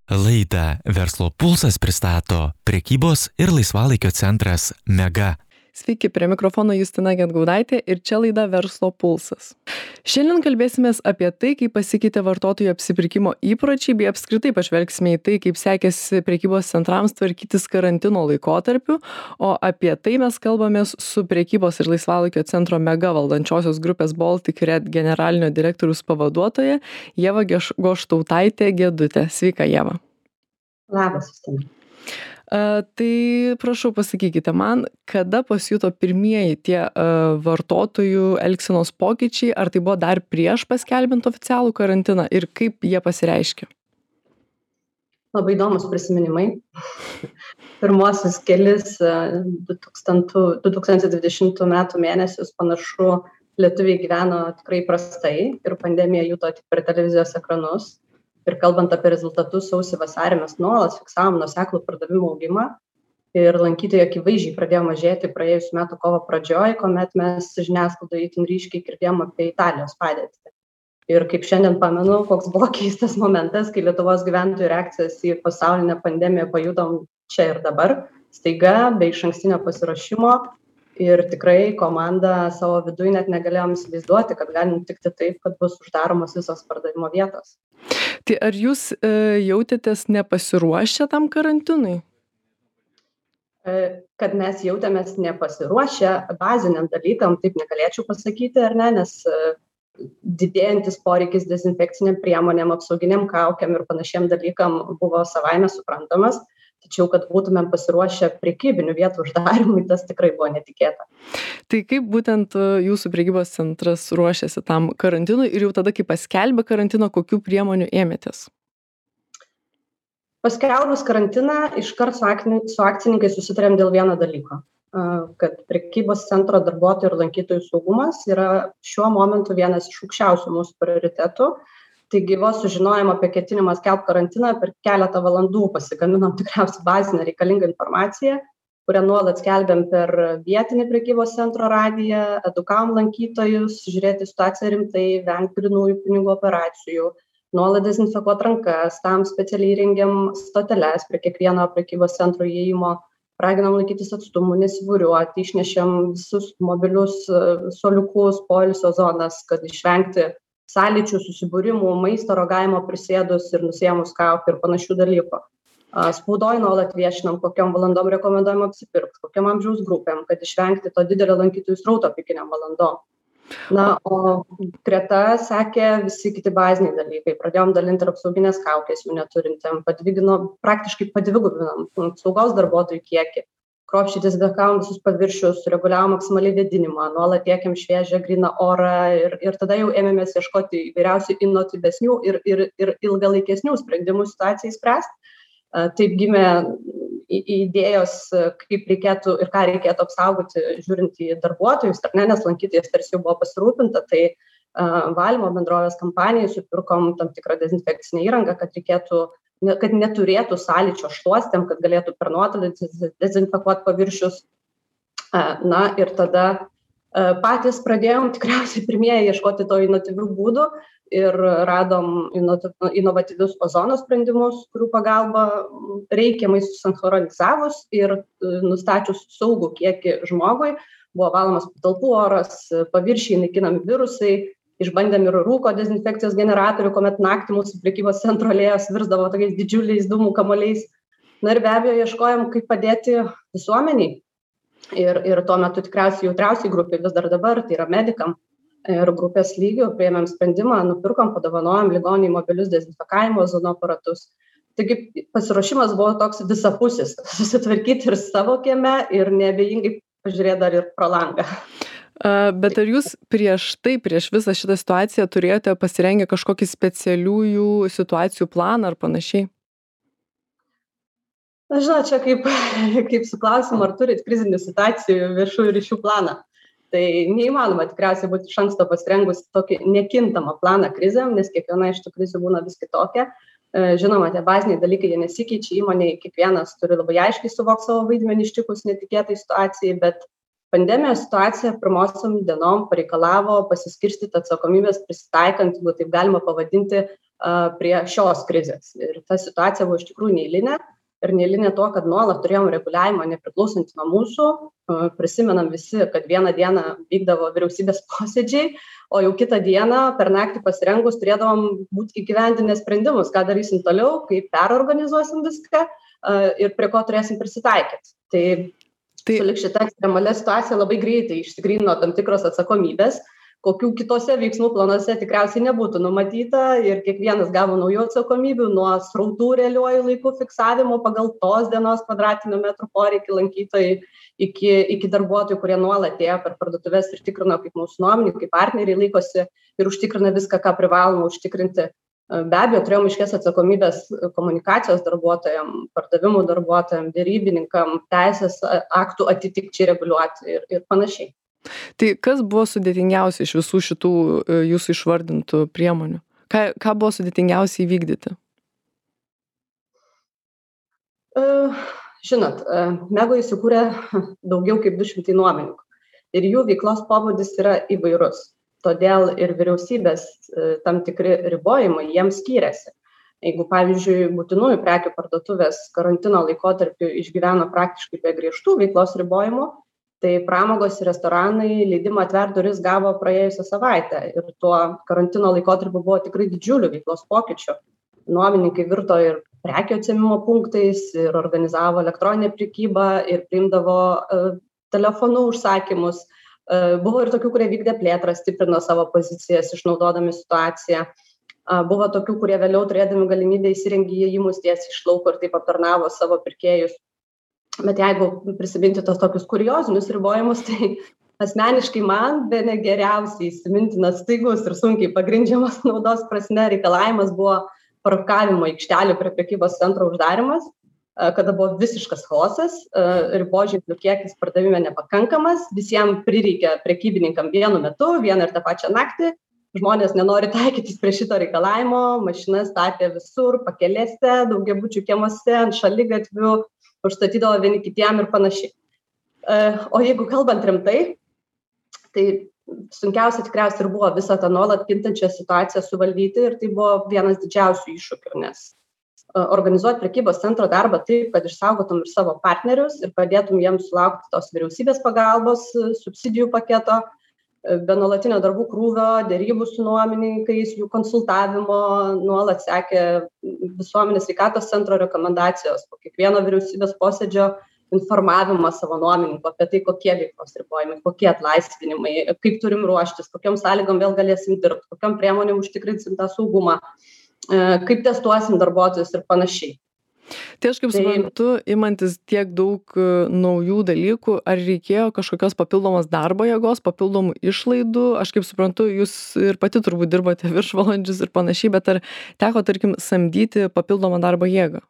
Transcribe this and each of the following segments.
Laidą Verslo pulsas pristato prekybos ir laisvalaikio centras Mega. Sveiki, prie mikrofono Justina Gedgaudaitė ir čia laida Verslo pulsas. Šiandien kalbėsimės apie tai, kaip pasikeitė vartotojų apsipirkimo įpročiai, bei apskritai pažvelgsime į tai, kaip sekėsi prekybos centrams tvarkytis karantino laikotarpiu, o apie tai mes kalbamės su prekybos ir laisvalaikio centro Mega valdančiosios grupės Baltic Red generalinio direktoriaus pavaduotoja Ieva Goštautaitė Gedutė. Sveika, Ieva. Labas, Justina. Tai prašau pasakykite man, kada pasijuto pirmieji tie vartotojų elgsenos pokyčiai, ar tai buvo dar prieš paskelbint oficialų karantiną ir kaip jie pasireiškė? Labai įdomus prisiminimai. Pirmosius kelis 2020 metų mėnesius panašu lietuviai gyveno tikrai prastai ir pandemija juto tik per televizijos ekranus. Ir kalbant apie rezultatus sausį-vasarį, mes nuolat fiksavom nuoseklų pardavimų augimą ir lankytojai akivaizdžiai pradėjo mažėti praėjusių metų kovo pradžioj, kuomet mes žiniasklaidoje itin ryškiai girdėjom apie Italijos padėtį. Ir kaip šiandien pamenu, koks buvo keistas momentas, kai Lietuvos gyventojų reakcijas į pasaulinę pandemiją pajutom čia ir dabar, staiga, be išankstinio pasiruošimo. Ir tikrai komanda savo viduje net negalėjom įsivaizduoti, kad gali nutikti taip, kad bus uždaromos visos pardavimo vietos. Tai ar jūs jautėtės nepasiruošę tam karantinui? Kad mes jautėmės nepasiruošę baziniam dalykam, taip negalėčiau pasakyti, ar ne, nes didėjantis poreikis dezinfekciniam priemonėm, apsauginiam kaukėm ir panašiem dalykam buvo savaime suprantamas. Tačiau, kad būtumėm pasiruošę prekybinių vietų uždarimui, tas tikrai buvo netikėta. Tai kaip būtent jūsų prekybos centras ruošiasi tam karantinui ir jau tada, kai paskelbė karantiną, kokių priemonių ėmėtės? Paskelbus karantiną, iškart su akcininkais susitarėm dėl vieno dalyko, kad prekybos centro darbuotojų ir lankytojų saugumas yra šiuo momentu vienas iš aukščiausių mūsų prioritetų. Taigi vos sužinojom apie ketinimą skelbti karantiną, per keletą valandų pasigaminom tikriausiai bazinę reikalingą informaciją, kurią nuolat skelbėm per vietinį prekybos centro radiją, edukavom lankytojus, žiūrėti situaciją rimtai, vengti grynųjų pinigų operacijų, nuolat dezinfekuoti rankas, tam specialiai rengiam stoteles prie kiekvieno prekybos centro įėjimo, raginam laikytis atstumų, nesibūriuoti, išnešėm visus mobilius suoliukus, poilsio zonas, kad išvengti sąlyčių, susibūrimų, maisto ragavimo prisėdus ir nusiėmus kaukę ir panašių dalykų. Spaudoj nuolat viešinam, kokiom valandom rekomenduojam apsipirkti, kokiam amžiaus grupėm, kad išvengti to didelio lankytojų srauto pikiniam valandom. Na, o greta sekė visi kiti baziniai dalykai. Pradėjom dalinti ir apsauginės kaukės jų neturintiem, praktiškai padvigubinom saugos darbuotojų kiekį. Kruopščiai dezinfekavom visus paviršius, sureguliavom maksimaliai vėdinimą, nuolat tiekėm šviežią gryną orą ir tada jau ėmėmės ieškoti įvairiausių inovatyvesnių ir ilgalaikesnių sprendimų situacijai spręsti. Taip gimė idėjos, kaip reikėtų ir ką reikėtų apsaugoti žiūrint į darbuotojus, nes lankytojais tarsi jau buvo pasirūpinta, tai valymo bendrovės kampanijai supirkom tam tikrą dezinfekcinę įrangą, kad neturėtų sąlyčio šluostėm, kad galėtų per nuotolį dezinfekuoti paviršius. Na ir tada patys pradėjom tikriausiai pirmieji ieškoti to inovatyvių būdų ir radom inovatyvius ozono sprendimus, kurių pagalba reikiamai susinchronizavus ir nustačius saugų kiekį žmogui. Buvo valomas patalpų oras, paviršiai naikinami virusai. Išbandėm ir rūko dezinfekcijos generatorių, kuomet naktį mūsų prekybos centro alėjos virsdavo tokiais didžiuliais dūmų kamuoliais. Na ir be abejo ieškojom, kaip padėti visuomeniai. Ir tuo metu tikriausiai jautriausiai grupiai vis dar dabar, tai yra medikam. Ir grupės lygių priėmėm sprendimą, nupirkom, padovanojom ligoniai mobilius dezinfekavimo zonų aparatus. Taigi pasiruošimas buvo toks visapusis, susitvarkyti ir savo kieme ir neabejingai pažiūrėti dar ir pro langą. Bet ar jūs prieš visą šitą situaciją turėjote pasirengę kažkokį specialiųjų situacijų planą ar panašiai? Na, žinot, čia kaip su klausimu, ar turit krizinių situacijų viešųjų ryšių planą. Tai neįmanoma tikriausiai būti iš anksto pasirengus tokį nekintamą planą krizėm, nes kiekviena iš tų krizių būna vis kitokia. Žinoma, tie baziniai dalykai jie nesikeičia, įmonėje kiekvienas turi labai aiškiai suvokti savo vaidmenį ištikus netikėtai situacijai, bet pandemijos situacija pirmosiom dienom pareikalavo pasiskirstyti atsakomybės prisitaikant, jeigu taip galima pavadinti, prie šios krizės. Ir ta situacija buvo iš tikrųjų neeilinė. Ir neeilinė to, kad nuolat turėjom reguliavimą nepriklausantį nuo mūsų. Prisimenam visi, kad vieną dieną vykdavo vyriausybės posėdžiai, o jau kitą dieną per naktį pasirengus turėdavom būti įgyvendinę sprendimus, ką darysim toliau, kaip perorganizuosim viską ir prie ko turėsim prisitaikyti. Tai sulig šita ekstremalia situacija labai greitai išsigrynino tam tikros atsakomybės, kokių kitose veiksmų planuose tikriausiai nebūtų numatyta ir kiekvienas gavo naujų atsakomybių nuo srautų realiuoju laiku fiksavimo pagal tos dienos kvadratinių metrų poreikį lankytojai iki darbuotojų, kurie nuolat ėjo per parduotuves ir tikrino, kaip mūsų nuomininkai, kaip partneriai laikosi ir užtikrina viską, ką privaloma užtikrinti. Be abejo, turėjom aiškias atsakomybės komunikacijos darbuotojam, pardavimų darbuotojam, derybininkam, teisės aktų atitikčiai reguliuoti ir panašiai. Tai kas buvo sudėtingiausia iš visų šitų jūsų išvardintų priemonių? Ką buvo sudėtingiausia įvykdyti? Žinot, Mego įsikūrė daugiau kaip 200 nuomininkų ir jų veiklos pobūdis yra įvairus. Todėl ir vyriausybės tam tikri ribojimai jiems skyrėsi. Jeigu, pavyzdžiui, būtinųjų prekių parduotuvės karantino laikotarpiu išgyveno praktiškai be griežtų veiklos ribojimų, tai pramogos ir restoranai leidimą atvert duris gavo praėjusią savaitę ir tuo karantino laikotarpiu buvo tikrai didžiulių veiklos pokyčių. Nuomininkai virto ir prekių atsiėmimo punktais ir organizavo elektroninę prekybą ir priimdavo telefonu užsakymus. Buvo ir tokių, kurie vykdė plėtrą, stiprino savo pozicijas, išnaudodami situaciją. Buvo tokių, kurie vėliau turėdami galimybę įsirengė įėjimus tiesiai iš lauko ir taip aptarnavo savo pirkėjus. Bet jeigu prisiminti tos tokius kuriozinius ribojimus, tai asmeniškai man bene geriausiai įsimintinas staigus ir sunkiai pagrindžiamas naudos prasme reikalavimas buvo parkavimo aikštelių prie prekybos centro uždarimas, kada buvo visiškas chaosas, riboženklių kiekis pardavime nepakankamas, visiems prireikė prekybininkam vienu metu, vieną ir tą pačią naktį, žmonės nenori taikytis prie šito reikalavimo, mašinas statė visur, pakelėse, daugiabučių kiemuose, ant šaligatvių, užstatydavo vieni kitiem ir panašiai. O jeigu kalbant rimtai, tai sunkiausia tikriausiai ir buvo visą tą nuolat kintančią situaciją suvaldyti ir tai buvo vienas didžiausių iššūkių, nes organizuoti prekybos centro darbą taip, kad išsaugotum ir savo partnerius ir padėtum jiems sulaukti tos vyriausybės pagalbos, subsidijų paketo, be nuolatinio darbų krūvio, dėrybų su nuomininkais, jų konsultavimo, nuolat sekė visuomenės sveikatos centro rekomendacijos, po kiekvieno vyriausybės posėdžio informavimą savo nuomininkų apie tai, kokie veiklos ribojimai, kokie atlaisvinimai, kaip turim ruoštis, kokiom sąlygom vėl galėsim dirbti, kokiom priemonėm užtikrinsim tą saugumą, kaip testuosim darbuotojus ir panašiai. Tai aš kaip suprantu, imantis tiek daug naujų dalykų, ar reikėjo kažkokios papildomos darbo jėgos, papildomų išlaidų? Aš kaip suprantu, jūs ir pati turbūt dirbate viršvalandžius ir panašiai, bet ar teko, tarkim, samdyti papildomą darbo jėgą?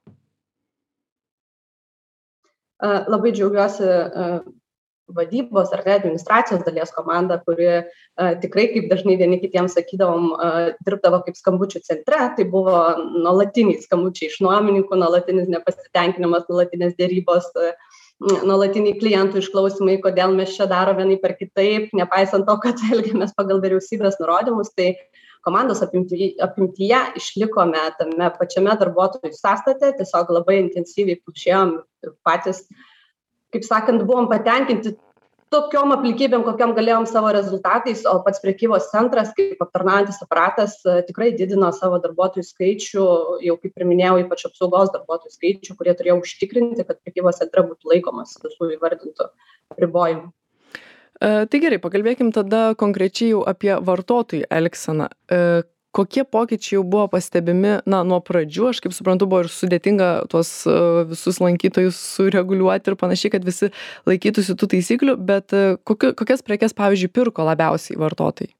Labai džiaugiuosi vadybos ar administracijos dalies komanda, kuri tikrai, kaip dažnai vieni kitiems sakydavom, dirbdavo kaip skambučių centre, tai buvo nuolatiniai skambučiai iš nuomininkų, nuolatinis nepasitenkinimas, nuolatinės dėrybos, nuolatiniai klientų išklausimai, kodėl mes čia daro vienaip ar kitaip, nepaisant to, kad elgiamės pagal vyriausybės nurodymus, tai komandos apimtyje išlikome tame pačiame darbuotojų sąstate, tiesiog labai intensyviai plušėjom ir patys, kaip sakant, buvom patenkinti tokiom aplinkybėm, kokiam galėjom savo rezultatais, o pats prekybos centras, kaip aptarnaujantis aparatas, tikrai didino savo darbuotojų skaičių, jau kaip ir minėjau, ypač apsaugos darbuotojų skaičių, kurie turėjo užtikrinti, kad prekybos centre būtų laikomas visų įvardintų ribojimų. Tai gerai, pakalbėkim tada konkrečiai jau apie vartotojų elgseną. Kokie pokyčiai jau buvo pastebimi, nuo pradžių, aš kaip suprantu, buvo ir sudėtinga tuos visus lankytojus sureguliuoti ir panašiai, kad visi laikytųsi tų taisyklių, bet kokias prekes, pavyzdžiui, pirko labiausiai vartotojai?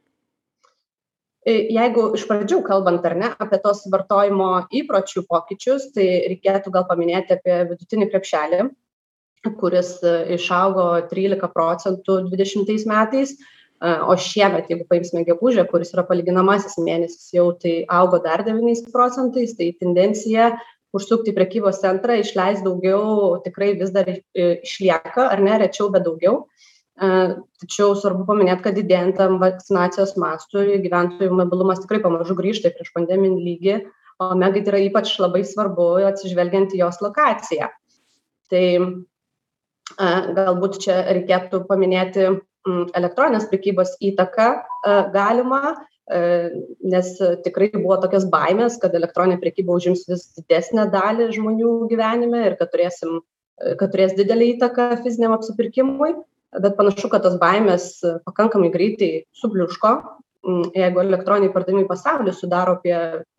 Jeigu iš pradžių kalbant, ar ne, apie tos vartojimo įpročių pokyčius, tai reikėtų gal paminėti apie vidutinį krepšelį, kuris išaugo 13% 20 metais, o šiemet, jeigu paimsime gegužę, kuris yra palyginamasis mėnesis, jau tai augo dar 9%, tai tendencija užsukti į prekybos centrą, išleis daugiau, tikrai vis dar išlieka, ar ne, rečiau, bet daugiau. Tačiau svarbu paminėti, kad didėjant tam vakcinacijos mastui, gyventojų mobilumas tikrai pamažu grįžta į prieš pandeminį lygį, o megai tai yra ypač labai svarbu atsižvelgiant į jos lokaciją. Tai galbūt čia reikėtų paminėti elektroninės prekybos įtaką galimą, nes tikrai buvo tokios baimės, kad elektroninė prekyba užims vis didesnę dalį žmonių gyvenime ir kad turės didelį įtaką fiziniam apsipirkimui, bet panašu, kad tos baimės pakankamai greitai subliuško. Jeigu elektroniniai pardavimai pasaulyje sudaro apie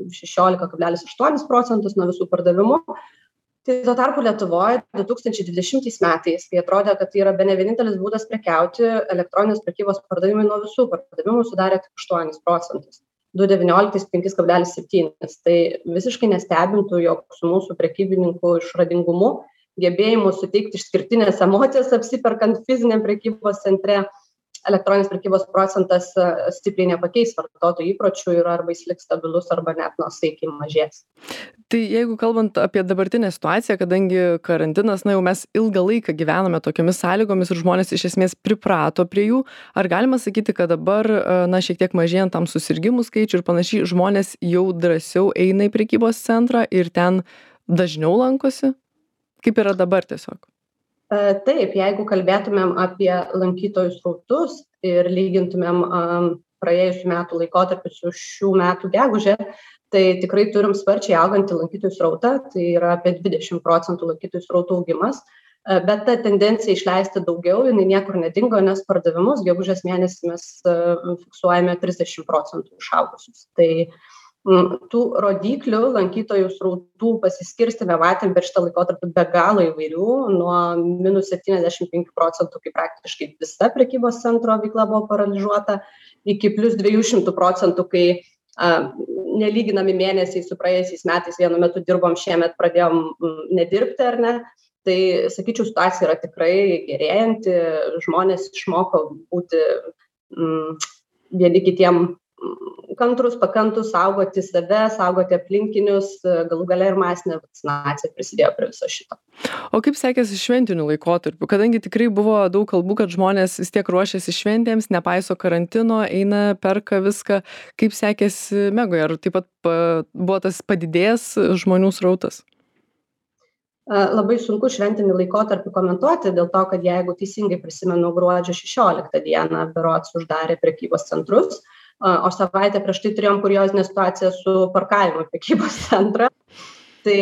16,8% nuo visų pardavimų, tai tuo tarpu Lietuvoje 2020 metais, kai atrodė, kad tai yra bene vienintelis būdas prekiauti, elektroninės prekybos pardavimai nuo visų pardavimų sudarė tik 8%, 2019 5,7%. Tai visiškai nestebintų, jog su mūsų prekybininkų išradingumu, gebėjimu suteikti išskirtinės emocijas apsiperkant fiziniam prekybos centre, elektroninės prekybos procentas stipriai nepakeis vartotojų įpročių ir arba jis liks stabilus, arba net nuosaikiai mažės. Tai jeigu kalbant apie dabartinę situaciją, kadangi karantinas, jau mes ilgą laiką gyvename tokiomis sąlygomis ir žmonės iš esmės priprato prie jų, ar galima sakyti, kad dabar, šiek tiek mažėjant tam susirgimų skaičių ir panašiai, žmonės jau drąsiau eina į prekybos centrą ir ten dažniau lankosi? Kaip yra dabar tiesiog? Taip, jeigu kalbėtumėm apie lankytojų srautus ir lygintumėm praėjusių metų laikotarpį su šių metų gegužę, tai tikrai turim sparčiai augantį lankytojų srautą, tai yra apie 20% lankytojų srautų augimas, bet ta tendencija išleisti daugiau, jinai niekur nedingo, nes pardavimus gegužės mėnesį mes fiksuojame 30% išaugusius. Tai tų rodiklių lankytojų srautų pasiskirstime matėm per šitą laikotarpį be galo įvairių, nuo minus 75%, kai praktiškai visa prekybos centro veikla buvo paralyžiuota, iki plus 200%, kai nelyginami mėnesiai su praėjusiais metais vienu metu dirbom, šiemet pradėjom nedirbti, ar ne? Tai, sakyčiau, situacija yra tikrai gerėjanti, žmonės išmoko būti vieni kitiem kantrus, pakantus, saugoti save, saugoti aplinkinius, galų gale ir masinė vakcinacija prisidėjo prie viso šito. O kaip sekėsi šventiniu laikotarpiu? Kadangi tikrai buvo daug kalbų, kad žmonės vis tiek ruošiasi šventėms, nepaiso karantino, eina, perka viską. Kaip sekėsi Megoje? Ar taip pat buvo tas padidėjęs žmonių srautas? Labai sunku šventinį laikotarpį komentuoti, dėl to, kad jeigu teisingai prisimenu, gruodžio 16 dieną berods uždarė prekybos centrus, o savaitę prieš tai turėjom kuriozinę situaciją su parkavimu prekybos centrą. Tai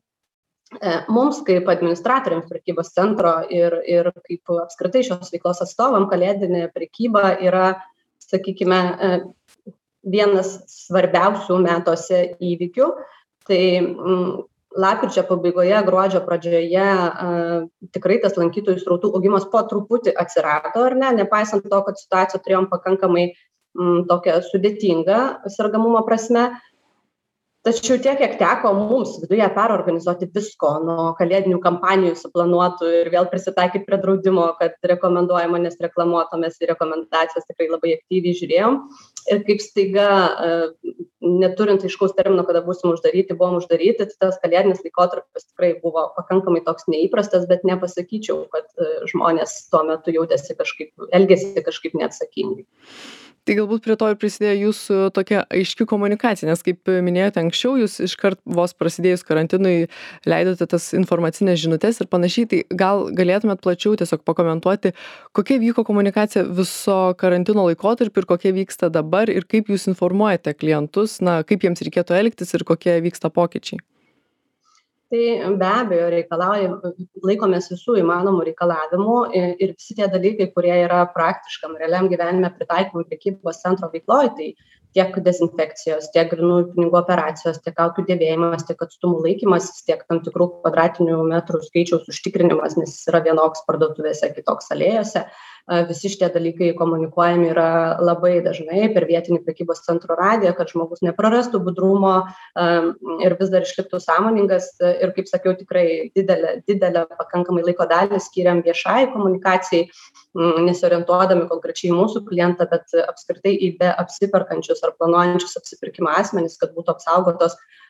mums kaip administratoriams prekybos centro ir kaip apskritai šios veiklos atstovam kalėdinė prekyba yra, sakykime, vienas svarbiausių metuose įvykių. Tai lapkričio pabaigoje, gruodžio pradžioje tikrai tas lankytojų srautų augimas po truputį atsirado, ar ne, nepaisant to, kad situaciją turėjom pakankamai tokia sudėtinga sergamumo prasme. Tačiau tiek, kiek teko mums viduje perorganizuoti visko nuo kalėdinių kampanijų suplanuotų ir vėl prisitaikyti prie draudimo, kad rekomenduojama nesreklamuotomės ir rekomendacijas tikrai labai aktyviai žiūrėjom. Ir kaip staiga, neturint aiškaus termino, kada būsim uždaryti, buvom uždaryti, tai tas kalėdinis laikotarpis tikrai buvo pakankamai toks neįprastas, bet nepasakyčiau, kad žmonės tuo metu elgėsi kažkaip neatsakingai. Tai galbūt prie to ir prisidėjo jūsų tokia aiški komunikacija, nes kaip minėjote anksčiau, jūs iškart vos prasidėjus karantinui leidote tas informacinės žinutes ir panašiai, tai gal galėtumėt plačiau tiesiog pakomentuoti, kokia vyko komunikacija viso karantino laikotarpiu ir kokia vyksta dabar ir kaip jūs informuojate klientus, kaip jiems reikėtų elgtis ir kokie vyksta pokyčiai. Tai be abejo laikomės visų įmanomų reikalavimų ir visi tie dalykai, kurie yra praktiškam, realiam gyvenime pritaikomi prekybos centro veikloje, tai tiek dezinfekcijos, tiek grynųjų pinigų operacijos, tiek kaukių dėvėjimas, tiek atstumų laikymas, tiek tam tikrų kvadratinių metrų skaičiaus užtikrinimas, nes jis yra vienoks parduotuvėse, kitoks alėjose. Visi šitie dalykai komunikuojami yra labai dažnai per vietinį prekybos centro radiją, kad žmogus neprarastų budrumo ir vis dar išliktų sąmoningas. Ir kaip sakiau, tikrai didelę pakankamai laiko dalį skiriam viešai komunikacijai, nesiorientuodami konkrečiai į mūsų klientą, bet apskritai į be apsiperkančius ar planuojančius apsipirkimą asmenis, kad būtų apsaugotos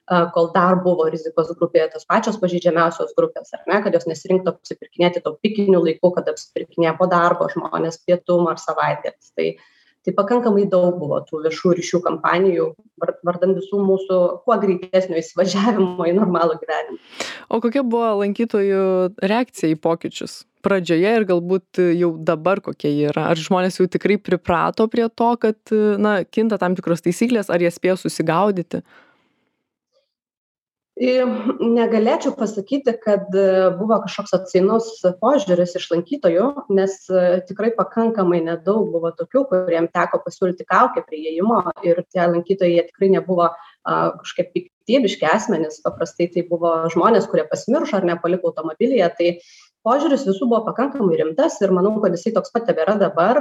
kol dar buvo rizikos grupėje tos pačios pažeidžiamiausios grupės, ar ne, kad jos nesirinktų apsipirkinėti to pikiniu laiku, kad apsipirkinėja po darbo žmonės pietum ar savaitgalis. Tai pakankamai daug buvo tų viešų ryšių kampanijų, vardan visų mūsų kuo greitesnio įsivažiavimo į normalų gyvenimą. O kokia buvo lankytojų reakcija į pokyčius pradžioje ir galbūt jau dabar kokie jie yra? Ar žmonės jau tikrai priprato prie to, kad kinta tam tikros taisyklės, ar jie spėjo susigaudyti? Negalėčiau pasakyti, kad buvo kažkoks atsainus požiūris iš lankytojų, nes tikrai pakankamai nedaug buvo tokių, kuriem teko pasiūlyti kaukę prie įėjimo ir tie lankytojai jie tikrai nebuvo kažkaip piktybiški asmenys, paprastai tai buvo žmonės, kurie pasimiršo ar nepaliko automobilyje, tai požiūris visų buvo pakankamai rimtas ir manau, kad jisai toks pat tebėra dabar,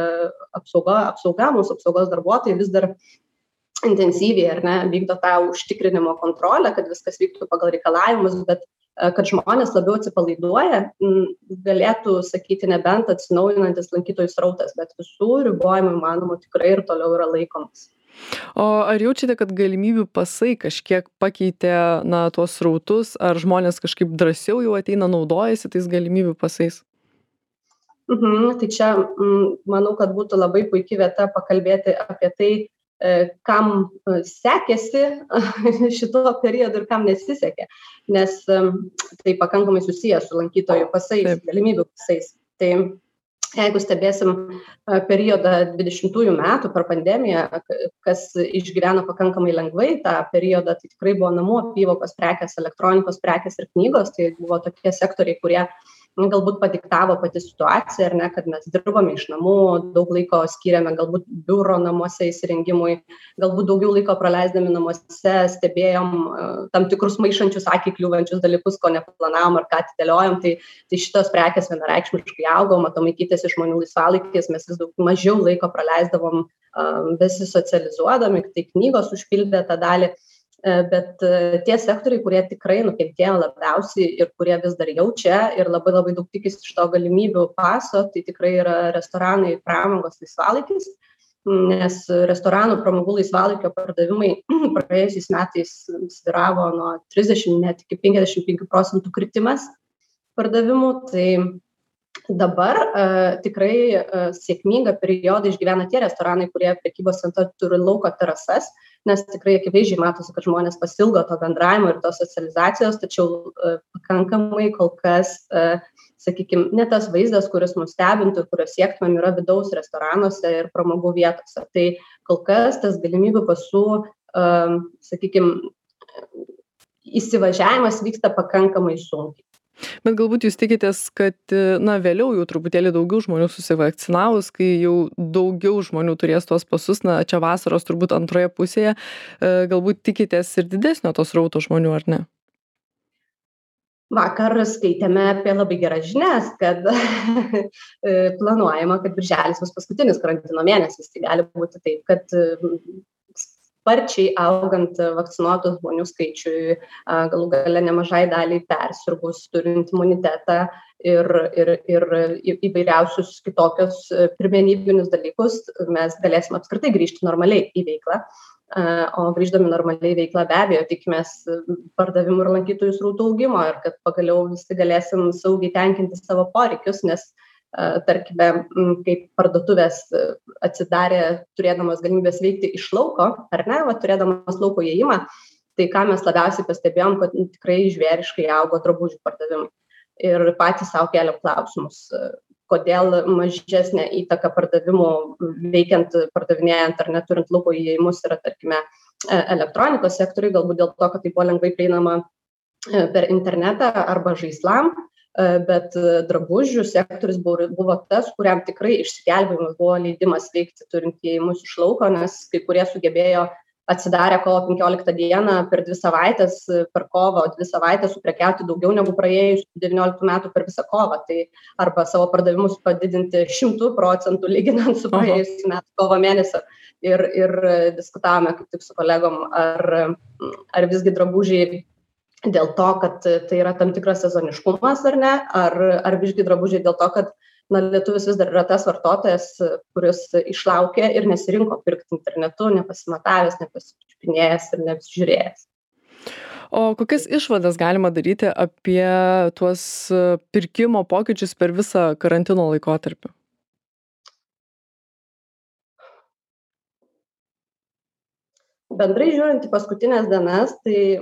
mūsų apsaugos darbuotojai vis dar intensyviai ar ne vykdo tą užtikrinimo kontrolę, kad viskas vyktų pagal reikalavimus, bet kad žmonės labiau atsipalaiduoja, galėtų sakyti nebent atsinaujinantis lankytojų srautas, bet visų ribojimų įmanomų tikrai ir toliau yra laikomas. O ar jaučiate, kad galimybių pasai kažkiek pakeitė tuos srautus, ar žmonės kažkaip drąsiau jau ateina, naudojasi tais galimybių pasais? Tai čia manau, kad būtų labai puikia vieta pakalbėti apie tai, kam sekėsi šituo periodu ir kam nesisekė, nes tai pakankamai susijęs su lankytojų pasais, galimybių pasais. Tai jeigu stebėsim periodą 20 metų per pandemiją, kas išgyveno pakankamai lengvai tą periodą, tai tikrai buvo namų apyvokos prekės, elektronikos prekės ir knygos, tai buvo tokie sektoriai, kurie galbūt padiktavo pati situacija, ar ne, kad mes dirbame iš namų, daug laiko skiriame galbūt biuro namuose įsirengimui, galbūt daugiau laiko praleisdami namuose, stebėjom tam tikrus maišančius akį kliūvančius dalykus, ko neplanavom ar ką atidėliojom, tai šitos prekės vienareikšmiškai augo, matomai keitėsi žmonių laisvalaikis, mes vis daug mažiau laiko praleisdavom besisocializuodami, tai knygos užpildė tą dalį. Bet tie sektoriai, kurie tikrai nukentėjo labiausiai ir kurie vis dar jaučia ir labai daug tikisi iš to galimybių paso, tai tikrai yra restoranai, pramogos, laisvalaikis, nes restoranų pramogų laisvalaikio pardavimai praėjusiais metais svyravo nuo 30 net iki 55% kritimas pardavimų, tai dabar tikrai sėkmingą periodą išgyvena tie restoranai, kurie prekybos centre turi lauko terasas, nes tikrai akivaizdžiai matosi, kad žmonės pasilgo to bendravimo ir tos socializacijos, tačiau pakankamai kol kas, sakykime, ne tas vaizdas, kuris mus stebintų ir kurio siektumėm yra vidaus restoranuose ir pramogų vietose. Tai kol kas tas galimybių pasų, sakykime, įsivažiavimas vyksta pakankamai sunkiai. Bet galbūt jūs tikitės, kad vėliau jau truputėlį daugiau žmonių susivakcinavus, kai jau daugiau žmonių turės tuos pasus, čia vasaros turbūt antroje pusėje, galbūt tikitės ir didesnio tos srauto žmonių, ar ne? Vakar skaitėme apie labai geras žinias, kad planuojama, kad birželis bus paskutinis karantino mėnesis. Tai gali būti taip, kad sparčiai augant vakcinuotų žmonių skaičiui, galų gale nemažai daliai persirgus, turint imunitetą ir įvairiausius kitokius pirmenybinius dalykus, mes galėsime apskritai grįžti normaliai į veiklą. O grįždami normaliai veiklą be abejo tikimės pardavimų ir lankytojų srautų augimo ir kad pagaliau visi galėsim saugiai tenkinti savo poreikius, nes tarkime, kaip parduotuvės atsidarė turėdamas galimybės veikti iš lauko, ar ne, turėdamas lauko įėjimą, tai ką mes labiausiai pastebėjom, kad tikrai žvėriškai augo drabužių pardavimai. Ir patys savo keliam klausimus, kodėl mažesnė įtaka pardavimų veikiant, pardavinėjant ar neturint lauko įėjimus yra, tarkime, elektronikos sektoriui, galbūt dėl to, kad tai buvo lengvai prieinama per internetą arba žaislam, bet drabužių sektorius buvo tas, kuriam tikrai išsigelbėjimas buvo leidimas veikti turint įėjimus iš lauko, nes kai kurie sugebėjo atsidarę kovo 15 dieną per 2 savaitės, per kovą 2 savaitės suprekiauti daugiau negu praėjus 19 metų per visą kovą, tai arba savo pardavimus padidinti 100% lyginant su praėjusiu metu kovo mėnesio. Ir diskutavome kaip tik su kolegom, ar visgi drabužiai dėl to, kad tai yra tam tikras sezoniškumas ar ne, ar visgi drabužiai dėl to, kad lietuvis vis dar yra tas vartotojas, kuris išlaukė ir nesirinko pirkti internetu, nepasimatavęs, nepasičiupinėjęs ir nepasižiūrėjęs. O kokias išvadas galima daryti apie tuos pirkimo pokyčius per visą karantino laikotarpį? Bendrai žiūrint į paskutinės dienas, tai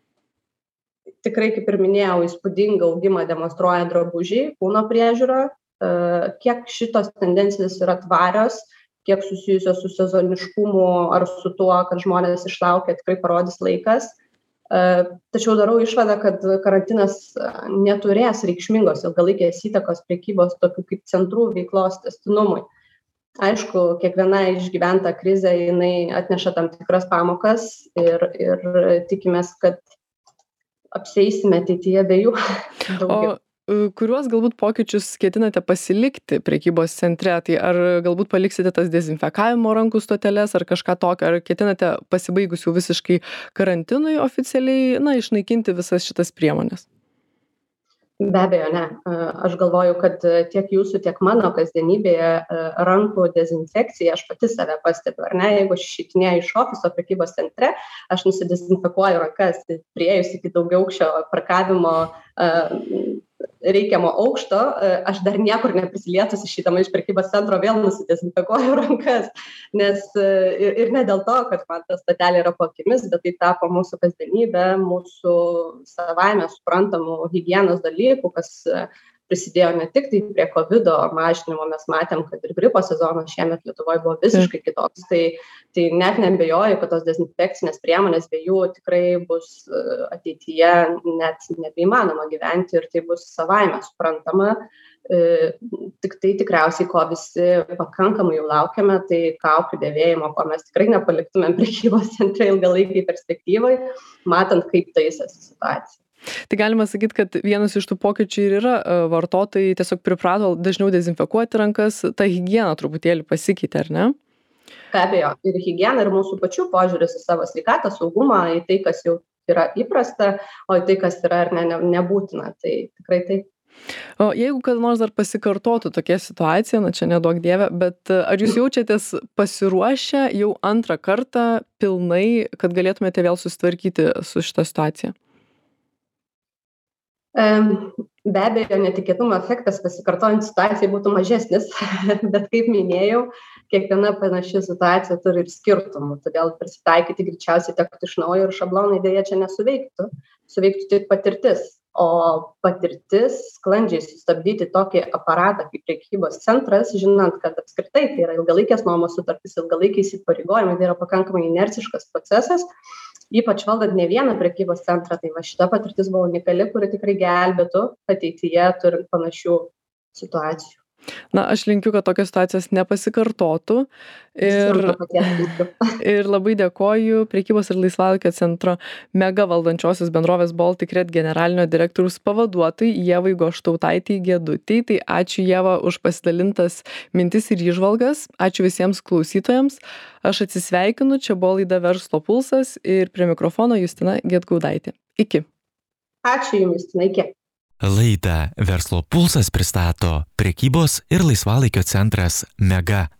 tikrai, kaip ir minėjau, įspūdingą augimą demonstruoja drabužiai, kūno priežiūra. Kiek šitos tendencijos yra tvarios, kiek susijusios su sezoniškumu ar su tuo, kad žmonės išlaukia, tikrai parodys laikas. Tačiau darau išvadą, kad karantinas neturės reikšmingos ilgalaikės įtakos prekybos tokių kaip centrų veiklos tęstinumui. Aišku, kiekviena išgyventa krizė, jinai atneša tam tikras pamokas ir tikimės, kad apsieisime ateityje be jų daugiau. Kuriuos galbūt pokyčius ketinate pasilikti prekybos centre? Tai ar galbūt paliksite tas dezinfekavimo rankų stoteles ar kažką tokio? Ar ketinate pasibaigus jau visiškai karantinui oficialiai, išnaikinti visas šitas priemonės? Be abejo, ne. Aš galvoju, kad tiek jūsų, tiek mano kasdienybėje rankų dezinfekcija, aš pati save pastebiu, ar ne? Jeigu aš išeitinėju iš ofiso prekybos centre, aš nusidezinfekuoju rankas, tai priėjus iki daugiaaukščio parkavimo reikiamo aukšto, aš dar niekur neprisilietusi išeidama iš prekybos centro vėl nusidezinfekuoju rankas, nes ir ne dėl to, kad man ta stotelė yra po akimis, bet tai tapo mūsų kasdienybė, mūsų savaime suprantamų higienos dalykų, kas prisidėjo ne tik tai prie COVID mažinimo, mes matėm, kad ir gripo sezonas šiemet Lietuvoje buvo visiškai kitoks, tai net neabejoju, kad tos dezinfekcinės priemonės be jų tikrai bus ateityje net nebeįmanoma gyventi ir tai bus savaime suprantama. Tik tai tikriausiai, ko visi pakankamai jau laukiame, tai kaukių dėvėjimo, ko mes tikrai nepaliktumėm prekybos centre ilgalaikiai perspektyvai, matant, kaip taisėsi situacija. Tai galima sakyti, kad vienas iš tų pokyčių ir yra vartotojai tiesiog priprato dažniau dezinfekuoti rankas, ta higiena truputėlį pasikeitė, ar ne? Be abejo, ir higiena, ir mūsų pačių požiūris į savo sveikatą, saugumą, į tai, kas jau yra įprasta, o į tai, kas yra ar nebūtina, tai tikrai taip. O jeigu kada nors dar pasikartotų tokia situacija, čia neduok dieve, bet ar jūs jaučiatės pasiruošę jau antrą kartą pilnai, kad galėtumėte vėl susitvarkyti su šitą situaciją? Be abejo, netikėtumo efektas pasikartojant situacijai būtų mažesnis, bet kaip minėjau, kiekviena panaši situacija turi ir skirtumų, todėl prisitaikyti greičiausiai tektų iš naujo ir šablonai dėja čia nesuveiktų, suveiktų tik patirtis, o patirtis sklandžiai sustabdyti tokį aparatą kaip prekybos centras, žinant, kad apskritai tai yra ilgalaikės nuomos sutartys, ilgalaikiai įsipareigojimai, tai yra pakankamai inerciškas procesas, ypač valdant ne vieną prekybos centrą, tai va šita patirtis buvo unikali, kuri tikrai gelbėtų ateityje turint panašių situacijų. Aš linkiu, kad tokios situacijos nepasikartotų ir labai dėkoju Prekybos ir laisvalaikio centro Mega valdančiosios bendrovės Baltic Red generalinio direktoriaus pavaduotojai Ievai Goštautaitei Gedutei. Tai ačiū Ieva už pasidalintas mintis ir įžvalgas. Ačiū visiems klausytojams. Aš atsisveikinu, čia buvo laida Verslo pulsas ir prie mikrofono Justina Gedgaudaitė. Iki. Ačiū Jums, Justina, iki. Laidą Verslo pulsas pristato Prekybos ir laisvalaikio centras Mega.